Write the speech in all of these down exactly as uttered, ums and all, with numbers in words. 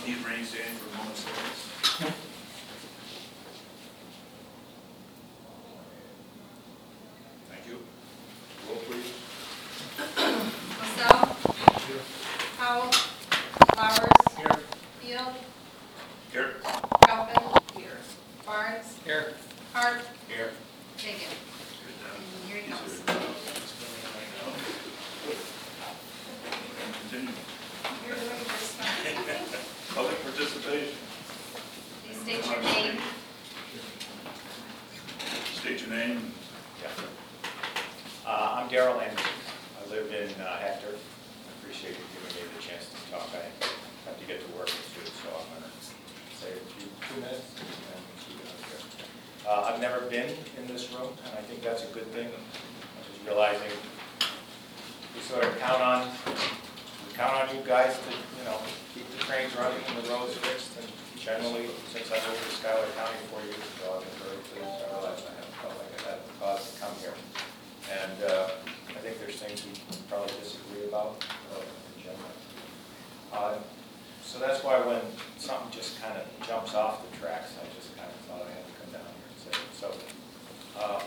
need rain stand for a moment's silence. Thank you. Roll, please. LaSalle. Here. Powell. Flowers. Here. Field. Here. Calvin. Here. Barnes. Here. Hart. Here. Hagan. And here he comes. Continue. You're doing this one. Public participation. Please state your name. State your name. Yeah. Uh, I'm Darrell Anderson. I live in uh, Hector. I appreciate you giving me the chance to talk. I have to get to work soon, so I'm going to say a few two minutes and keep it up here. Uh, I've never been in this room, and I think that's a good thing. I'm just realizing we sort of count on we count on you guys to you know keep the trains running and the roads fixed. And generally, since I've moved to Schuyler County for you, so I've been very pleased. I realize I haven't felt like I had the cause to come here. And uh, I think there's things we probably disagree about uh, in general. Uh, so that's why when something just kind of jumps off the tracks, I just kind of thought I had to come down here and say it. So uh,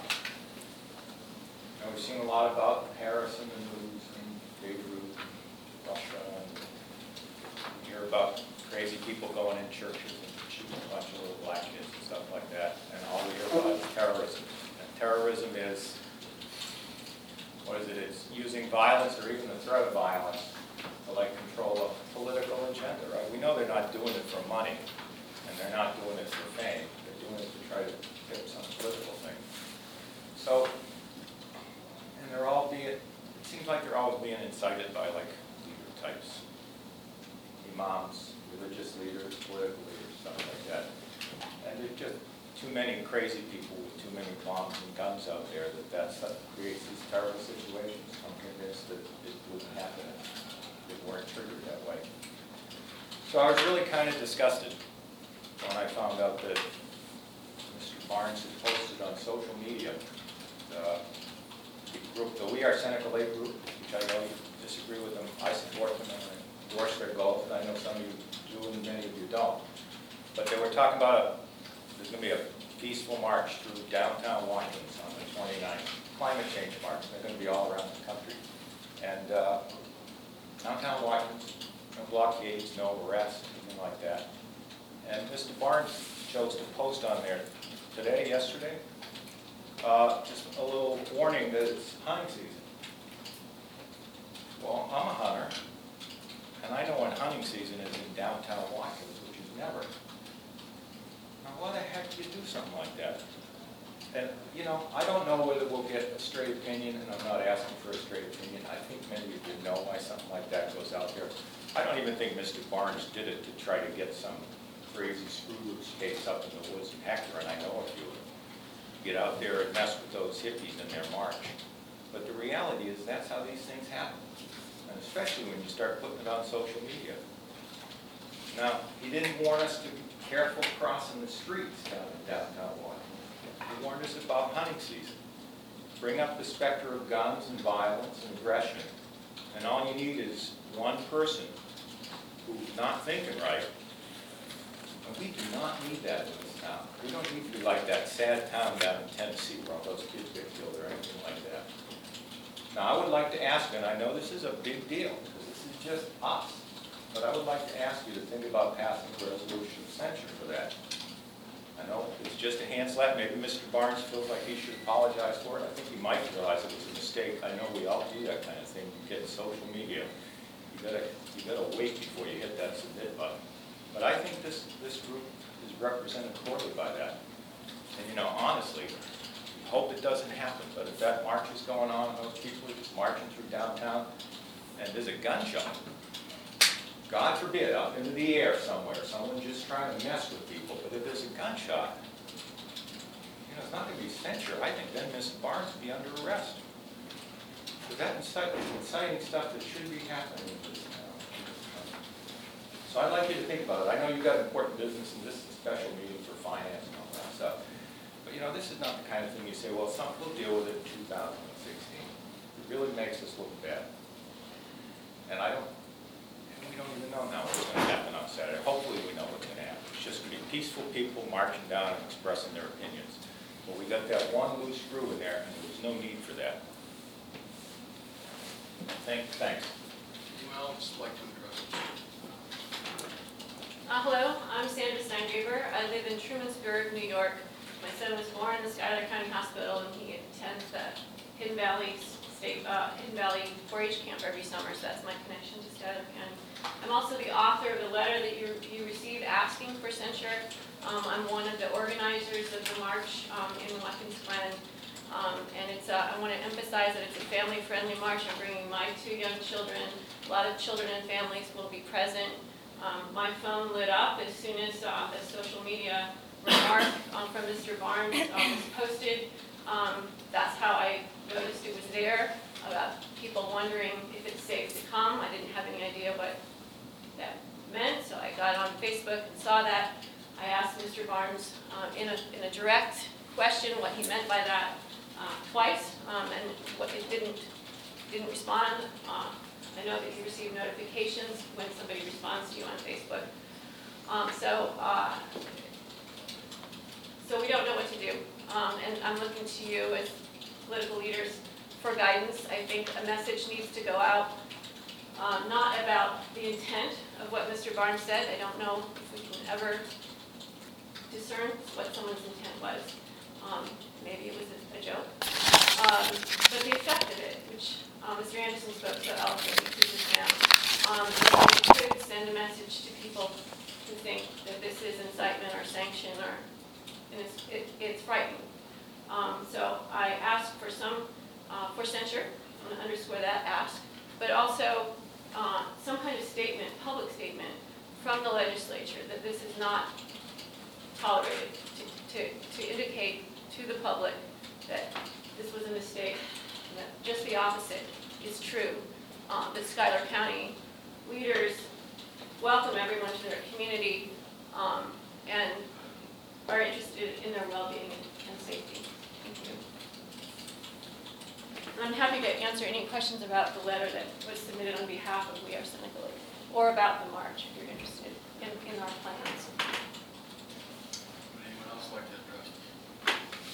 you know, we've seen a lot about Harris in the news and Beirut, Russia, and we hear about crazy people going in churches and shooting a bunch of little black kids and stuff like that. And all we hear about is terrorism. And terrorism is What is it? It's using violence or even the threat of violence to like control a political agenda, right? We know they're not doing it for money, and they're not doing it for fame. They're doing it to try to get some political thing. So, and they're all being, it seems like they're always being incited by like leader types, imams, religious leaders, political leaders, stuff like that. And there's just too many crazy people with too many bombs and guns out there that that's what creates these terrible situations. I'm convinced that it wouldn't happen if it weren't triggered that way. So I was really kind of disgusted when I found out that Mister Barnes had posted on social media the group, the We Are Seneca Lake group, which I know you disagree with them. I support them and I endorse their goals, and I know some of you do and many of you don't. But they were talking about a There's going to be a peaceful march through downtown Washington on the twenty-ninth, climate change march. They're going to be all around the country. And uh, downtown Washington, no blockades, no arrests, anything like that. And Mister Barnes chose to post on there today, yesterday, uh, just a little warning that it's hunting season. Well, I'm a hunter, and I know when hunting season is in downtown Washington, which is never. Now, why the heck do you do something like that? And, you know, I don't know whether we'll get a straight opinion, and I'm not asking for a straight opinion. I think many of you know why something like that goes out there. I don't even think Mister Barnes did it to try to get some crazy screw-loose case up in the woods in Hector, and I know a few of them. Get out there and mess with those hippies in their march. But the reality is that's how these things happen, and especially when you start putting it on social media. Now, he didn't warn us to be careful crossing the streets down in downtown Washington. He warned us about hunting season. Bring up the specter of guns and violence and aggression, and all you need is one person who's not thinking right. And we do not need that in this town. We don't need to be like that sad town down in Tennessee where all those kids get killed or anything like that. Now, I would like to ask, and I know this is a big deal, because this is just us, but I would like to ask you to think about passing a resolution of censure for that. I know it's just a hand slap. Maybe Mister Barnes feels like he should apologize for it. I think he might realize it was a mistake. I know we all do that kind of thing. You get social media. You gotta, you gotta wait before you hit that submit button. But I think this, this group is represented poorly by that. And you know, honestly, we hope it doesn't happen. But if that march is going on, those people are just marching through downtown, and there's a gunshot, God forbid, out into the air somewhere, someone just trying to mess with people, but if there's a gunshot, you know, it's not going to be censure. I think then Mister Barnes would be under arrest. Because that incite, inciting stuff that should be happening in this town. So I'd like you to think about it. I know you've got important business, and this is a special meeting for finance and all that stuff. But you know, this is not the kind of thing you say, well, some, we'll deal with it in two thousand sixteen. It really makes us look bad. And I don't, we don't even know now what's going to happen on Saturday. Hopefully peaceful people marching down and expressing their opinions. But we got that one loose screw in there, and there was no need for that. Thank, thanks. Anyone else like to address? Uh, hello, I'm Sandra Steingraber. I live in Trumansburg, New York. My son was born in the Schuyler County Hospital, and he attends the Hidden Valley State, uh, Hidden Valley four H camp every summer, so that's my connection to Schuyler County. I'm also the author of the letter that you, you received asking for censure. Um, I'm one of the organizers of the march um, in Watkins Glen. Um, and it's, uh, I want to emphasize that it's a family-friendly march. I'm bringing my two young children. A lot of children and families will be present. Um, my phone lit up as soon as uh, the social media remark um, from Mister Barnes um, was posted. Um, that's how I noticed it was there, about people wondering if it's safe to come. I didn't have any idea what that meant, so I got on Facebook and saw that. I asked Mister Barnes uh, in, a, in a direct question what he meant by that uh, twice, um, and what it didn't, didn't respond. Uh, I know that you receive notifications when somebody responds to you on Facebook. Um, so, uh, so we don't know what to do. Um, and I'm looking to you as political leaders for guidance. I think a message needs to go out, um, not about the intent of what Mister Barnes said. I don't know if we can ever discern what someone's intent was. Um, maybe it was a, a joke. Um, but the effect of it, which um, Mister Anderson spoke so eloquently to just now, um, it could send a message to people who think that this is incitement or sanction, or and it's, it, it's frightening. Um, so I ask for some, uh, for censure, I want to underscore that ask, but also uh, some kind of statement, public statement from the legislature that this is not tolerated, to, to, to indicate to the public that this was a mistake, and that just the opposite is true. Uh, that Schuyler County leaders welcome everyone to their community um, and are interested in their well-being and, and safety. Thank you. And I'm happy to answer any questions about the letter that was submitted on behalf of We Are Seneca, or about the march if you're interested in, in our plans. Would anyone else like to address?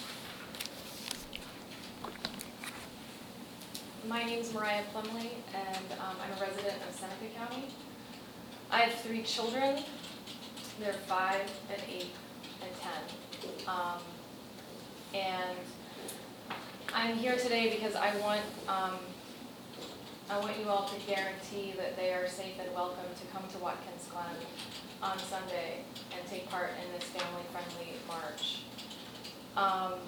My name's Mariah Plumley, and um, I'm a resident of Seneca County. I have three children. They're five and eight and ten. Um, and I'm here today because I want um, I want you all to guarantee that they are safe and welcome to come to Watkins Glen on Sunday and take part in this family-friendly march. Um,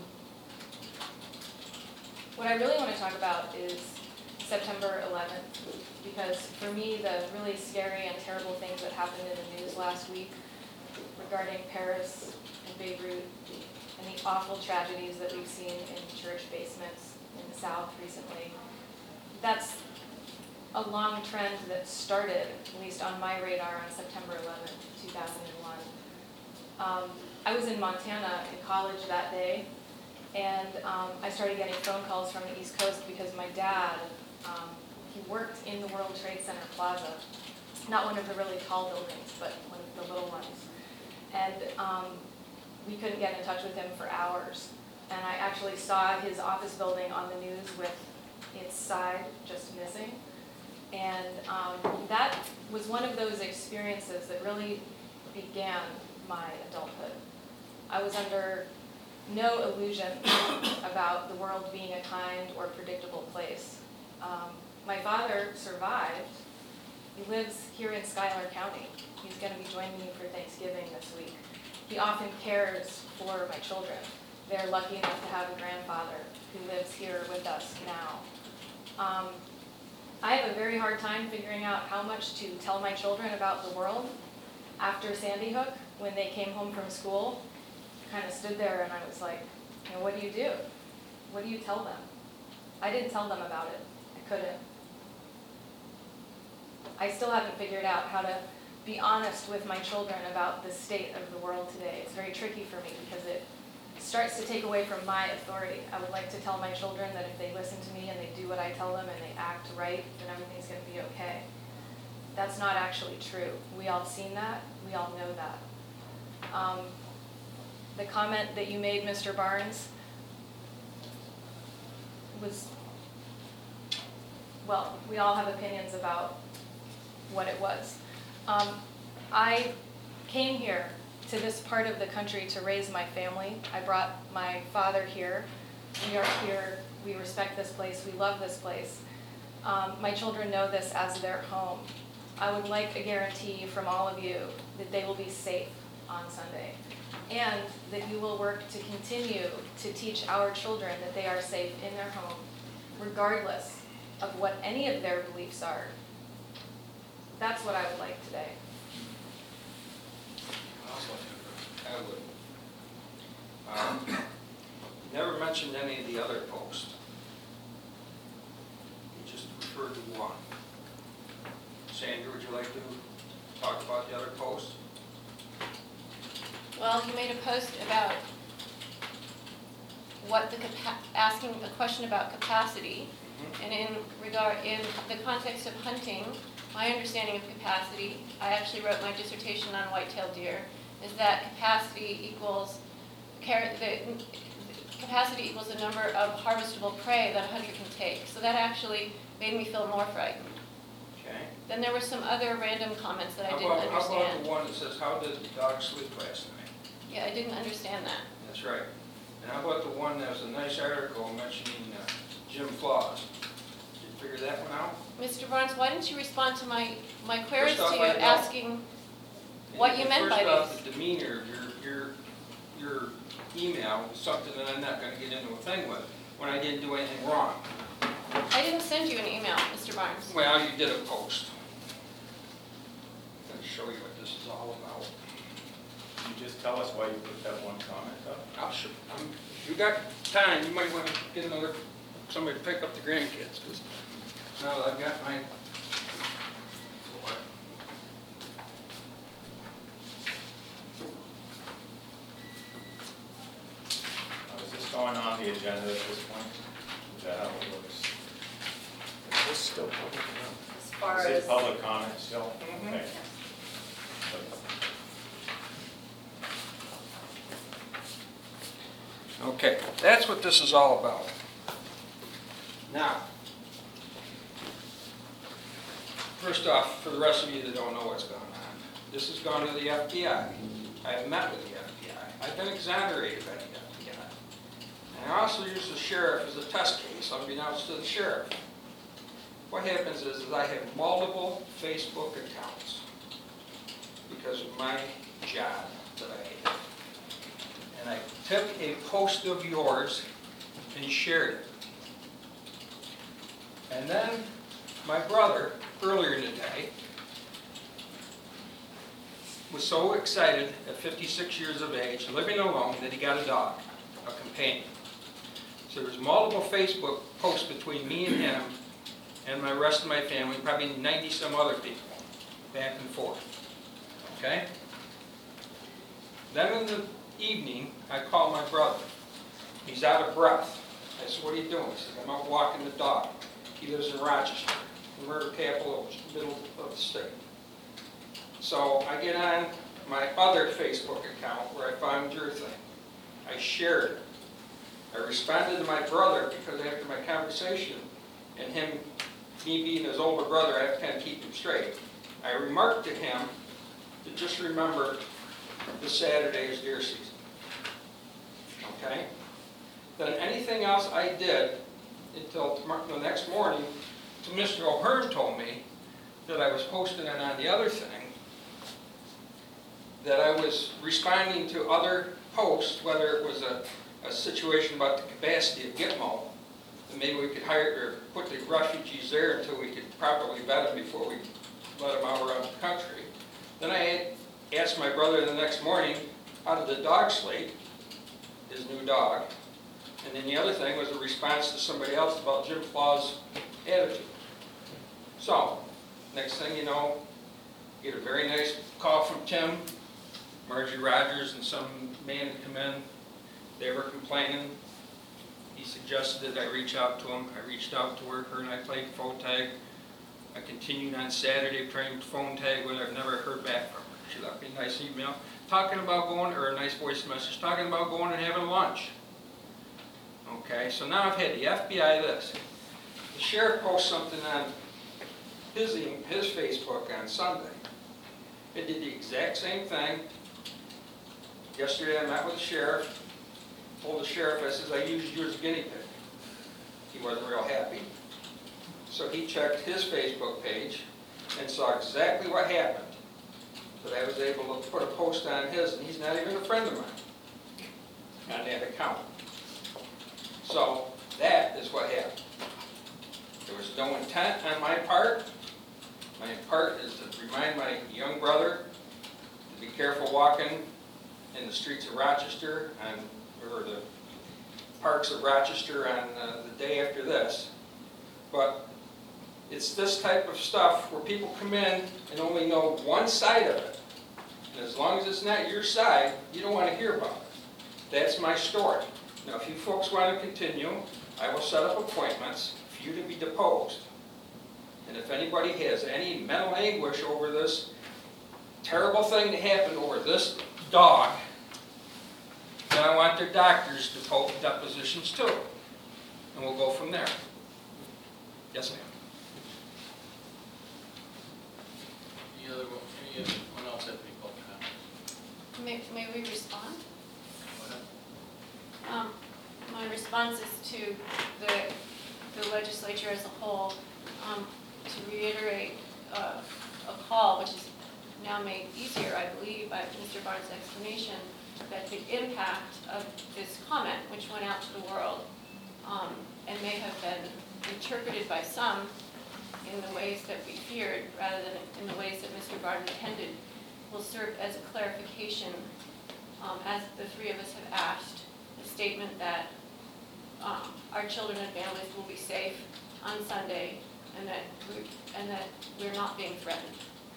What I really want to talk about is September eleventh, because for me, the really scary and terrible things that happened in the news last week regarding Paris and Beirut and the awful tragedies that we've seen in church basements in the South recently, that's a long trend that started, at least on my radar, on September eleventh, two thousand one. Um, I was in Montana in college that day, and um, I started getting phone calls from the East Coast because my dad, um, he worked in the World Trade Center Plaza, not one of the really tall buildings, but one of the little ones. And um, we couldn't get in touch with him for hours. And I actually saw his office building on the news with its side just missing. And um, that was one of those experiences that really began my adulthood. I was under no illusion about the world being a kind or predictable place. Um, my father survived. He lives here in Schuyler County. He's going to be joining me for Thanksgiving this week. He often cares for my children. They're lucky enough to have a grandfather who lives here with us now. Um, I have a very hard time figuring out how much to tell my children about the world. After Sandy Hook, when they came home from school, kind of stood there and I was like, you know, what do you do? What do you tell them? I didn't tell them about it. I couldn't. I still haven't figured out how to be honest with my children about the state of the world today. It's very tricky for me because it starts to take away from my authority. I would like to tell my children that if they listen to me and they do what I tell them and they act right, then everything's going to be okay. That's not actually true. We all have seen that. We all know that. Um, The comment that you made, Mister Barnes, was, well, we all have opinions about what it was. Um, I came here to this part of the country to raise my family. I brought my father here. We are here, we respect this place, we love this place. Um, my children know this as their home. I would like a guarantee from all of you that they will be safe on Sunday, and that you will work to continue to teach our children that they are safe in their home, regardless of what any of their beliefs are. That's what I would like today. Anyone else like to address? I would. Um, Never mentioned any of the other posts. You just referred to one. Sandra, would you like to talk about the other posts? Well, he made a post about what the, capa- asking a question about capacity. And in regard, in the context of hunting, my understanding of capacity, I actually wrote my dissertation on white-tailed deer, is that capacity equals, car- the, capacity equals the number of harvestable prey that a hunter can take. So that actually made me feel more frightened. Okay. Then there were some other random comments that I How didn't about, how about understand. the one that says, how did the dog sleep last night? Yeah, I didn't understand that. That's right. And how about the one that was a nice article mentioning uh, Jim Flaws? Did you figure that one out? Mister Barnes, why didn't you respond to my, my queries First off, to you I don't. asking what you meant by First off, these? the demeanor of your, your, your email was something that I'm not going to get into a thing with, when I didn't do anything wrong. I didn't send you an email, Mister Barnes. Well, you did a post. I'm going to show you what this is all about. Can you just tell us why you put that one comment up? I'll show, I'm, if you got time, you might want to get another, somebody to pick up the grandkids, because now that I've got my, Now, is this going on the agenda at this point? Is that how it looks? It's still public now. As far Is as, it public comment still? Mhm. Okay. okay, that's what this is all about. Now, first off, for the rest of you that don't know what's going on, this has gone to the F B I. I have met with the F B I. I've been exonerated by the F B I. And I also use the sheriff as a test case, unbeknownst to the sheriff. What happens is, is I have multiple Facebook accounts because of my job that I have. And I took a post of yours and shared it. And then my brother, earlier in the day, was so excited at fifty-six years of age, living alone, that he got a dog, a companion. So there's multiple Facebook posts between me and him and my rest of my family, probably ninety some other people, back and forth. Okay? Then in the evening, I call my brother. He's out of breath. I said, what are you doing? He said, I'm out walking the dog. He lives in Rochester, the murder capital, middle of the state. So I get on my other Facebook account where I found your thing. I shared it. I responded to my brother because after my conversation and him, me being his older brother, I have to kind of keep him straight. I remarked to him to just remember the Saturday is deer season. Okay? Then anything else I did until tomorrow, the next morning, to Mister O'Hearn told me that I was posting it on the other thing, that I was responding to other posts, whether it was a, a situation about the capacity of Gitmo, and maybe we could hire or put the refugees there until we could properly vet them before we let them out around the country. Then I asked my brother the next morning, how did the dog sleep, his new dog? And then the other thing was a response to somebody else about Jim Flaw's attitude. So, next thing you know, get a very nice call from Tim, Margie Rogers, and some man had come in. They were complaining. He suggested that I reach out to him. I reached out to her. Her and I played phone tag. I continued on Saturday playing phone tag, but I've never heard back from her. She left me a nice email, talking about going, or a nice voice message, talking about going and having lunch. Okay, so now I've had the F B I this. The sheriff posts something on his, e- his Facebook on Sunday. It did the exact same thing. Yesterday I met with the sheriff, told the sheriff, I says, I used you as a guinea pig. He wasn't real happy. So he checked his Facebook page and saw exactly what happened. But I was able to put a post on his, and he's not even a friend of mine on that account. So that is what happened. There was no intent on my part. My part is to remind my young brother to be careful walking in the streets of Rochester on, or the parks of Rochester on uh, the day after this. But it's this type of stuff where people come in and only know one side of it. And as long as it's not your side, you don't want to hear about it. That's my story. Now, if you folks want to continue, I will set up appointments for you to be deposed. And if anybody has any mental anguish over this terrible thing that happened over this dog, then I want their doctors to hold depositions too. And we'll go from there. Yes, ma'am. Any other, anyone else have any public comment? May, may we respond? Go ahead. Um, My response is to the, the legislature as a whole, um, to reiterate uh, a call, which is now made easier, I believe, by Mister Barnes' explanation, that the impact of this comment, which went out to the world, um, and may have been interpreted by some in the ways that we feared, rather than in the ways that Mister Barnes intended, will serve as a clarification, um, as the three of us have asked, a statement that um, our children and families will be safe on Sunday, and that we, and that we're not being threatened.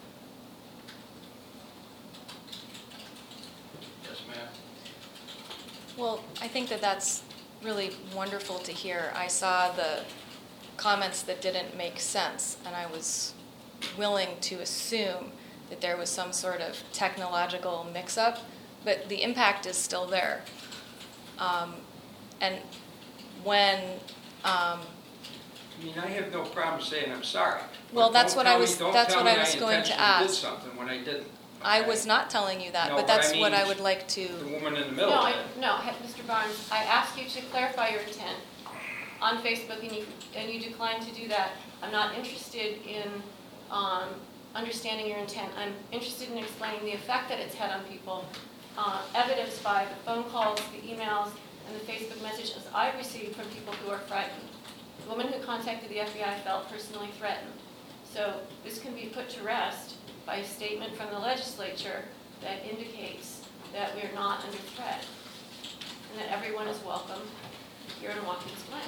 Yes, ma'am. Well, I think that that's really wonderful to hear. I saw the comments that didn't make sense, and I was willing to assume that there was some sort of technological mix-up, but the impact is still there. Um, and when, um, I mean, I have no problem saying I'm sorry. Well, But that's don't what I tell me- was- don't that's tell what I me was going to intentionally ask. did something when I didn't. I okay? was not telling you that, No, but but I that's what I mean- would like The to, woman in the middle No, I, did. no, Mister Barnes, I asked you to clarify your intent on Facebook, and you, and you declined to do that. I'm not interested in um, understanding your intent. I'm interested in explaining the effect that it's had on people, uh, evidenced by the phone calls, the emails, and the Facebook messages I've received from people who are frightened. The woman who contacted the F B I felt personally threatened. So this can be put to rest by a statement from the legislature that indicates that we are not under threat, and that everyone is welcome here in Watkins Glen.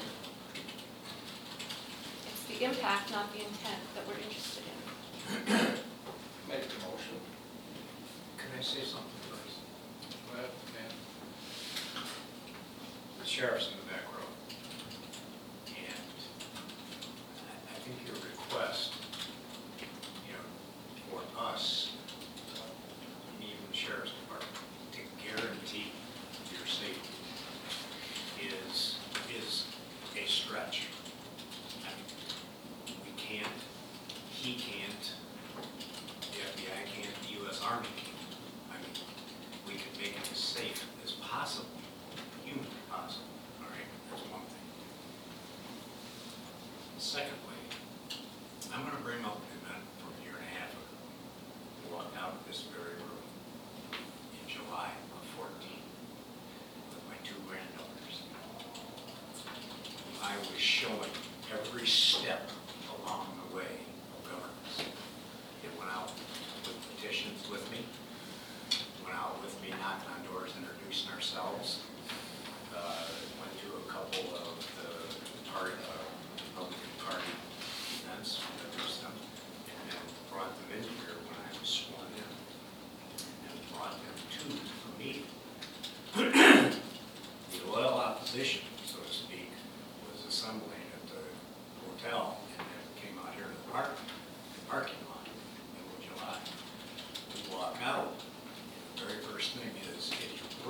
It's the impact, not the intent, that we're interested in. Make the motion. Can I say something first? Go ahead, ma'am. The sheriff's in the back row. And I- I think your request, you know, for us, uh, even the sheriff's department, to guarantee your safety is, is a stretch. I mean, we can't, he can't, the F B I can't, the U S Army can't. I mean, we can make it as safe as possible, humanly possible, all right? That's one thing. Secondly, I'm gonna bring up an event from a year and a half ago. I walked out of this very room in July of fourteen with my two granddaughters. I was showing every step along the way of governance. It went out with petitions with me, went out with me knocking on doors, introducing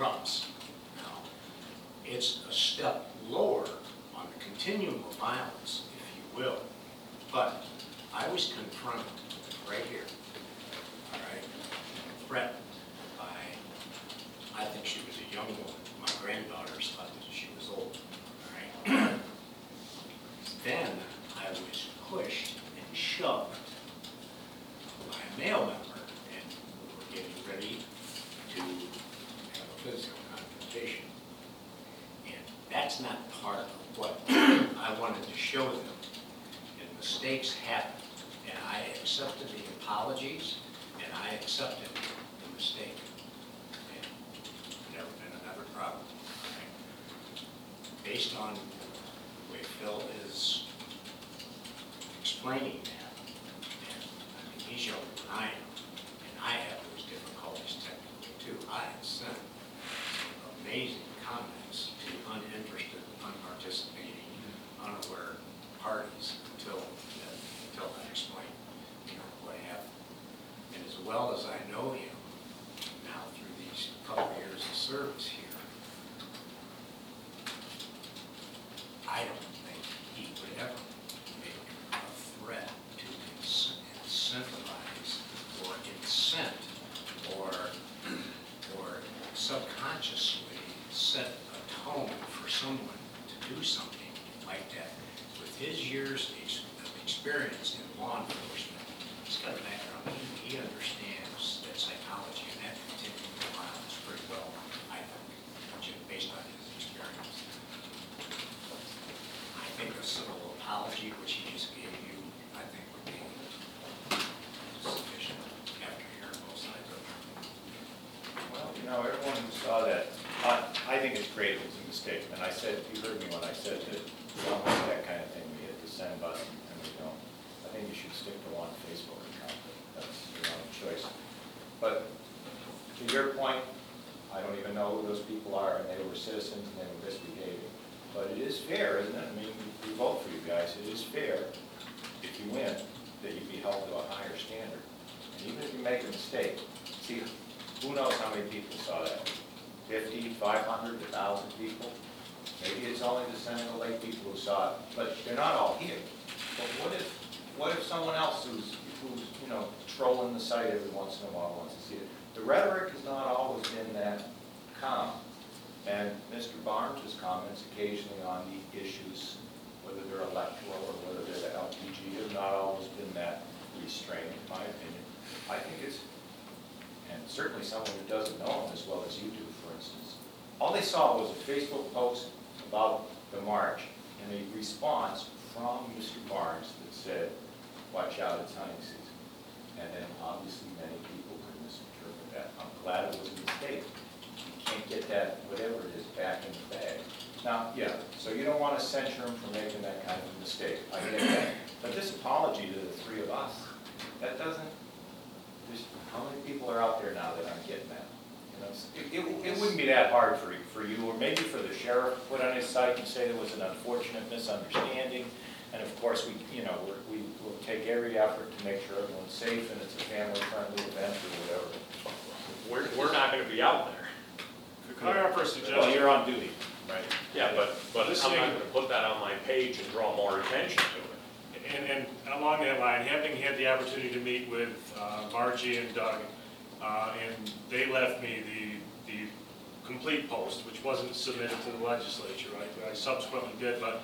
drugs. Now, it's a step lower on the continuum of violence, if you will, but I was confronted right here, all right, threatened by, I think she was a young woman. My granddaughters thought that she was old, all right? Then I was pushed and shoved by a male member, and we were getting ready to have a physical confrontation. And that's not part of what I wanted to show them. And mistakes happen. And I accepted the apologies, and I accepted the mistake. And never been another problem. Okay? Based on the way Phil is explaining that, and I mean, he's younger than I am, and I have those difficulties technically too. I have sent some amazing comments to uninterested, unparticipating, unaware parties until, that, until I explain, you know, what happened. And as well as I know him now through these couple of years of service here, I don't think he would ever make a threat to ins- incentivize or incent or, or subconsciously set a tone for someone to do something like that. With his years of ex- of experience in law enforcement, he's got a background, he, he understands that psychology and that continuum of violence pretty well, I think, ju- based on his experience. I think a civil apology, which he just gave you, I think would be sufficient after hearing both sides of it. Well, you know, everyone who saw that, I, I think it's great it was a mistake. And I said, you heard me when I said that we don't want that kind of thing. We hit the send button and we don't. I think you should stick to one Facebook account. That's your own choice. But to your point, I don't even know who those people are, and they were citizens and they were misbehaving. But it is fair, isn't it? I mean, we we vote for you guys. It is fair, if you win, that you be held to a higher standard. And even if you make a mistake, see, who knows how many people saw that? fifty, five hundred, one thousand people? Maybe it's only the Seneca Lake people who saw it, but they're not all here. But what if, what if someone else who's, who's, you know, trolling the site every once in a while wants to see it? The rhetoric has not always been that calm. And Mister Barnes' comments occasionally on the issues, whether they're electoral or whether they're the L P G, have not always been that restrained, in my opinion. I think it's, and certainly someone who doesn't know him as well as you do, for instance, all they saw was a Facebook post about the march and a response from Mister Barnes that said, watch out, it's hunting season. And then obviously many people could misinterpret that. I'm glad it was a mistake. You can't get that, whatever it is, back in the bag. Now, yeah, so you don't want to censure him for making that kind of a mistake. I get that. But this apology to the three of us, that doesn't, just, how many people are out there now that aren't getting that? You know, it's- it, it, it wouldn't be that hard for, for you, or maybe for the sheriff to put on his site and say there was an unfortunate misunderstanding. And of course, we, you know, we're, we will take every effort to make sure everyone's safe and it's a family-friendly event or whatever. We're, we're not gonna be out there. Could I offer a Well, suggestion? you're on duty, right? Yeah, but, but I'm Listening- not gonna put that on my page and draw more attention to it. And, and along that line, having had the opportunity to meet with uh, Margie and Doug, uh, and they left me the, the complete post, which wasn't submitted to the legislature, right? I subsequently did, but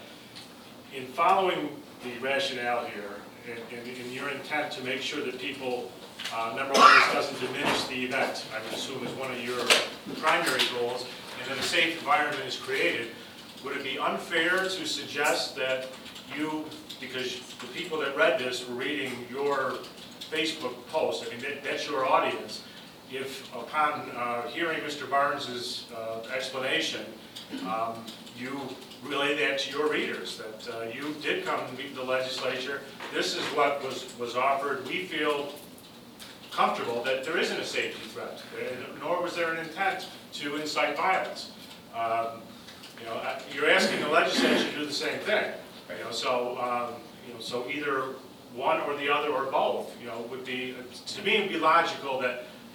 in following the rationale here, and, and in your intent to make sure that people, uh, number one, this doesn't diminish the event, I would assume is one of your primary goals, and that a safe environment is created, would it be unfair to suggest that you, because the people that read this were reading your Facebook post, I mean, that, that's your audience, if upon uh, hearing Mister Barnes's uh, explanation, um, you relay that to your readers, that uh, you did come to meet the legislature, this is what was, was offered, we feel comfortable that there isn't a safety threat, nor was there an intent to incite violence. Um, you know, you're asking the legislature to do the same thing. You know, so um, you know, so either one or the other or both, you know, would be, to me, it would be logical that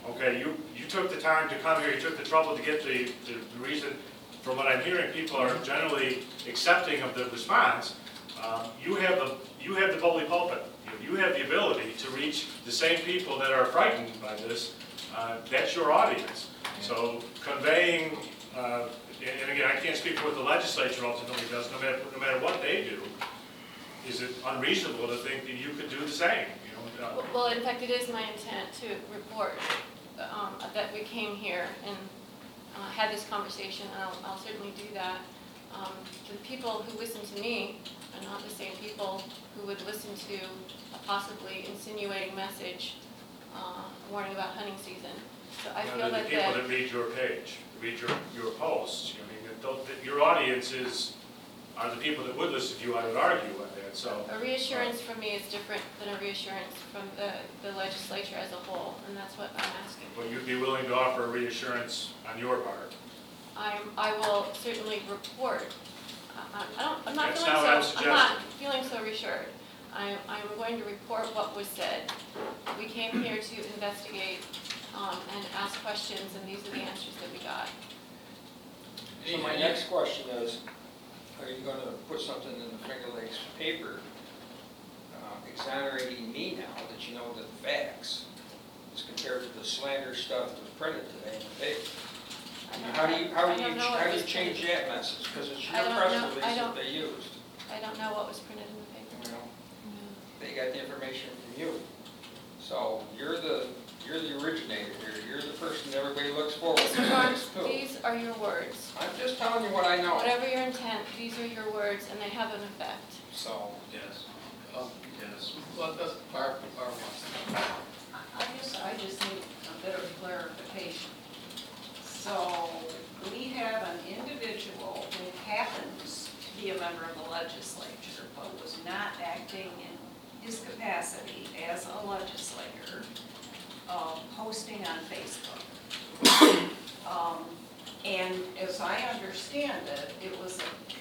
Okay, you, you took the time to come here, you took the trouble to get the, the reason, from what I'm hearing, people are generally accepting of the response. Um, You have the, you have the bully pulpit. You- You have the ability to reach the same people that are frightened by this. Uh, That's your audience. So conveying, uh, and and again, I can't speak for what the legislature ultimately does, no matter, no matter what they do. Is it unreasonable to think that you could do the same? You know, uh, Well, in fact, it is my intent to report um, that we came here and uh, had this conversation, and I'll, I'll certainly do that. Um, The people who listen to me are not the same people who would listen to a possibly insinuating message uh, warning about hunting season. So I you feel know, the that people the, that read your page, read your, your posts, I mean, that don't- that your audience is, are the people that would listen to you, I would argue with that, so. a reassurance from me is different than a reassurance from the, the legislature as a whole, and that's what I'm asking. But you'd be willing to offer a reassurance on your part. I'm, I will certainly report. I, I don't, I'm not That's feeling not what I'm so, I'm not suggesting. feeling so reassured. I'm, I'm going to report what was said. We came here to investigate, um, and ask questions, and these are the answers that we got. So my next question is, are you going to put something in the Finger Lakes paper uh, exonerating me now that you know the facts as compared to the slander stuff that was printed today in the paper? I Now, don't- How do you, how I do you, don't know what how do was you change printed. that message? Because it's I your don't press know- I release that don't- they used. I don't know what was printed in the paper. You know, No. they got the information from you. So you're the, you're the originator here. You're the person that everybody looks forward to. Mister Barnes, Who? these are your words. I'm just telling you what I know. Whatever your intent, these are your words, and they have an effect. So, Yes. Oh, yes. Well, that's Barb, Barb wants to. I guess I just need a bit of clarification. So we have an individual who happens to be a member of the legislature, but was not acting in his capacity as a legislator, uh, posting on Facebook. Um, And as I understand it, it was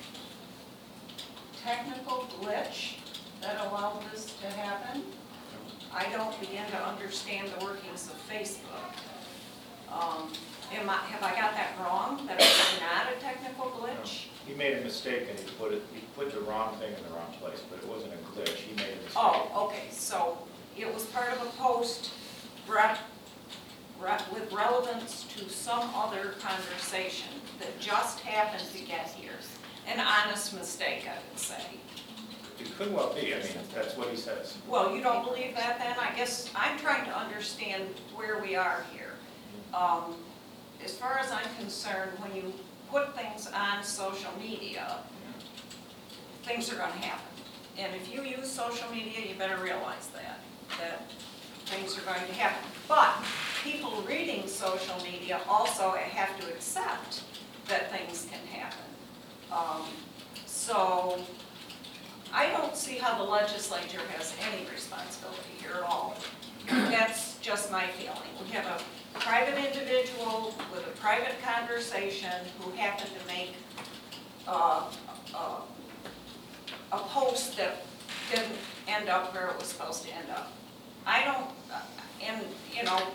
a technical glitch that allowed this to happen. I don't begin to understand the workings of Facebook. Um, Am I, have I got that wrong, that it was not a technical glitch? He made a mistake and he put it, he put the wrong thing in the wrong place, but it wasn't a glitch, he made a mistake. Oh, okay, so it was part of a post re- re- with relevance to some other conversation that just happened to get here. An honest mistake, I would say. It could well be, I mean, that's what he says. Well, you don't believe that then? I guess I'm trying to understand where we are here. Um, As far as I'm concerned, when you put things on social media, things are gonna happen. And if you use social media, you better realize that, that things are going to happen. But people reading social media also have to accept that things can happen. Um, So I don't see how the legislature has any responsibility here at all. That's just my feeling. We have a private individual with a private conversation who happened to make uh, uh, a post that didn't end up where it was supposed to end up. I don't, uh, and, you know,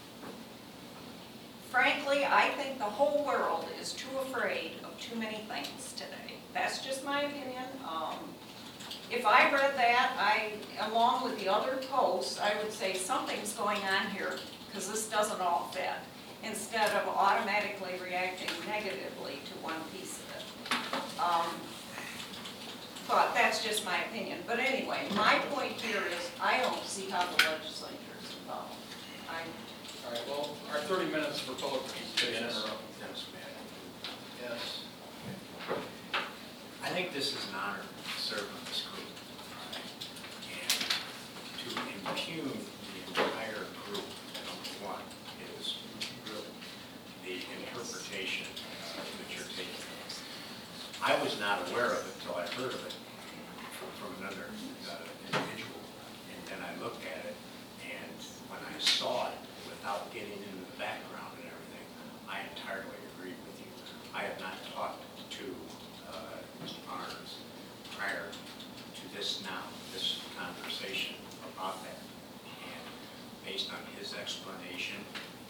frankly, I think the whole world is too afraid of too many things today. That's just my opinion. Um, If I read that, I, along with the other posts, I would say something's going on here because this doesn't all fit, instead of automatically reacting negatively to one piece of it. Um, But that's just my opinion. But anyway, my point here is I don't see how the legislature is involved. I, All right, well, our thirty minutes for public participation Yes. are up. Yes, Matt. Yes. I think this is an honor to serve on this group. all right? And to impugn the entire group, number one, is really the interpretation uh, that you're taking. I was not aware of it until I heard of it from, from another uh, individual. And then I looked at it, and when I saw it, without getting into the background and everything, I entirely agree with you. I have not talked to uh, Mister Barnes prior to this now, this conversation about that. And based on his explanation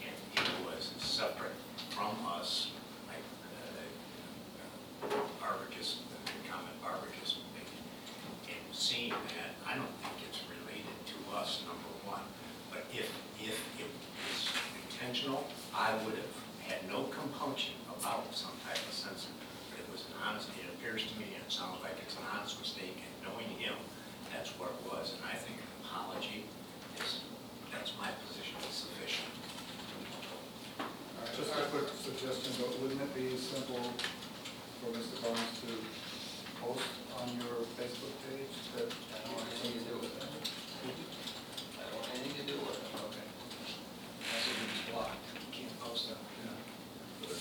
I would have had no compunction about some type of censor. But it was an honest, it appears to me, and it sounds like it's an honest mistake, and knowing him, that's what it was. And I think an apology is, that's my position, is sufficient. Just a quick suggestion, but wouldn't it be simple for Mister Barnes to post on your Facebook page that? I don't want anything to do with that. I don't want anything to do with it. Okay. Message is blocked. You can't post that. Yeah.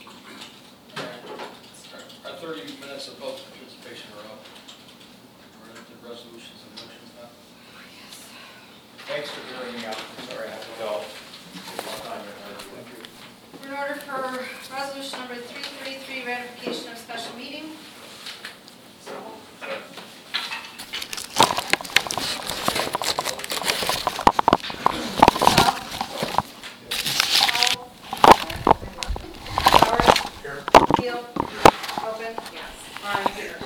Our thirty minutes of public participation are up. We're into resolutions and motions now. Thanks for hearing me out. I'm sorry I have to go. Good luck on your hard work. Thank you. We're in order for resolution number three thirty-three, ratification of special meeting. Howard? Here. Keel? Open? Yes. Barnes? Here.